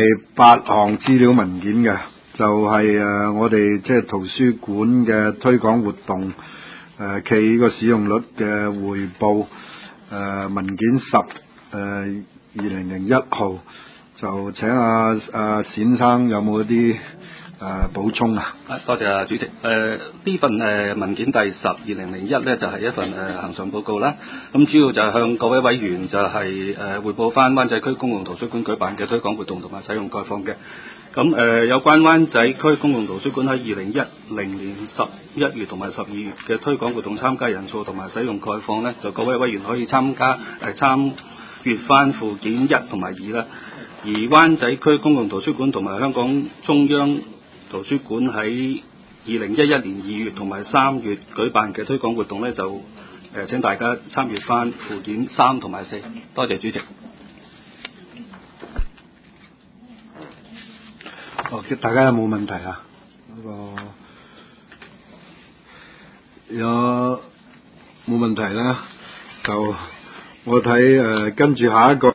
8項資料文件嘅，就係我哋即係圖書館嘅推廣活動，企個使用率嘅匯報，文件10，2001號，就請阿冼生有冇一啲補充啊？ 多謝主席。呢份文件第10/2001咧就係一份恆常報告啦。咁主要就係向各位委員就係匯報翻灣仔區公共圖書館舉辦嘅推廣活動同埋使用概況嘅。咁有關灣仔區公共圖書館喺2010年11月同埋12月嘅推廣活動參加人數同埋使用概況咧，就各位委員可以參閱翻附件1同埋2啦。而灣仔區公共圖書館同埋香港中央圖書館喺2011年2月同埋3月舉辦嘅推廣活動咧，就請大家參閱翻附件3同埋4。多謝主席。 大家有冇問題啊？有冇問題咧？就我睇跟住下一個。